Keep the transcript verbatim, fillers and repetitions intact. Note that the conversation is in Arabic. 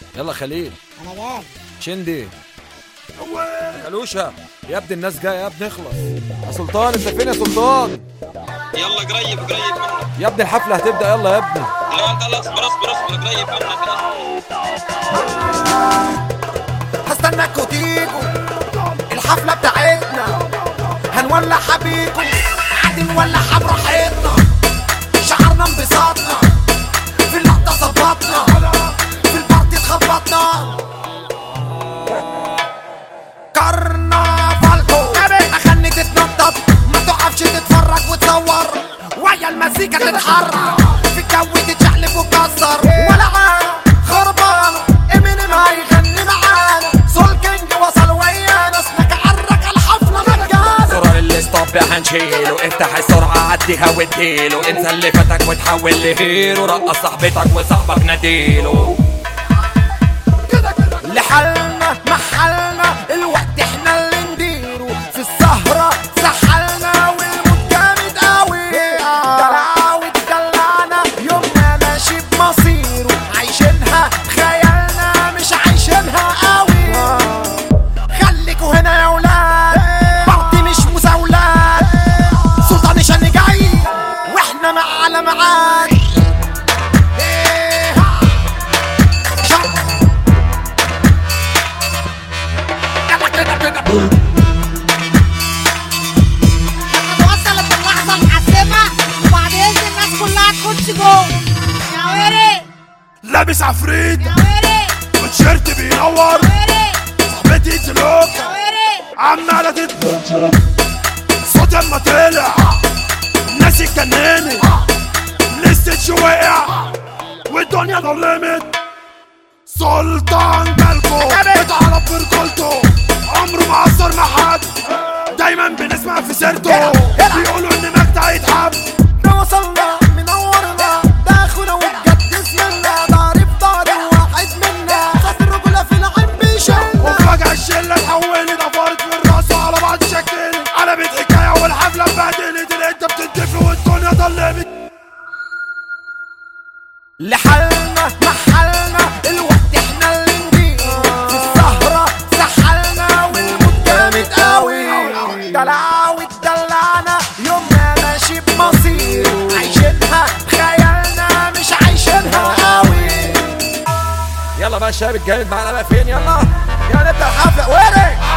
يلا خليل. انا جاي. شندي. كلوشة يا ابني الناس جايه يا ابني اخلص. يا سلطان انت فين يا سلطان؟ يلا قريب قريب منك يا ابني الحفله هتبدا يلا يا ابني. لا انت لا اصبر اصبر اصبر قريب منك خلاص. هستناكوا تيجوا الحفله بتاعتنا، هنولع حبيكم عادي نولعها براحتنا، شعرنا انبساطنا في اللقطه ظبطنا في البارتي اتخبطنا. كرنفالكو اغني تتنطط ما تقفش تتفرج وتصور ويا المزيكا تتحرك في الجو تتشقلب وتكسر ولعانة خربانة امينيم هيغني معانا سول كينج وصل ويانا اسمك عرك الحفلة مجانا. زرار الستوب هنشيله افتح السرعة عديها واديله انسى اللي فاتك وتحول لهيرو رقص صاحبتك وصاحبك ناديله. لحالنا محلنا الوقت احنا اللي نديره في السهرة سحلنا والمود جامد قوي دلع ودلعنا يومنا ماشي بمصيره عايشينها خيالنا مش عايشينها قوي. خليكوا هنا يا ولاد بارتي مش مساولات سلطان شن جاي واحنا معانا معاك. وصلت اللحظة الحاسمة وبعد إذن الناس كلها تخش جوه. يا ويري لابس عفريت يا ويري وتيشيرت بينور يا ويري صاحبتي تلوك يا ويري عمالة تتبطر صوت اما طلع الناس اتجننت لسه وقع والدنيا ضلمت. سلطان جالكو اتعرف برجولته عمره ما قصر مع حد دايما بنسمع في سيرته بيقولوا ان مجدع يتحب. وصلنا منورنا ده اخونا وبجد اسمنا ضارب ضارب واحد منا خاطر الرجولة في العين بيشيلنا وفجأة الشلة اتحولت دفرت من راسه على بعض شكلت قلبت حكاية والحفلة اتبهدلت انت بتنتفي والدنيا ضلمت. لحالنا محلنا الوقت احنا اللي نديره في السهرة سحلنا والمود جامد قوي دلع ودلعنا يومنا ماشي بمصيره عايشينها خيالنا مش عايشينها قوي. يلا بقى الشباب الجامد معانا بقى فين يلا؟ يا نبدأ الحفلة ويري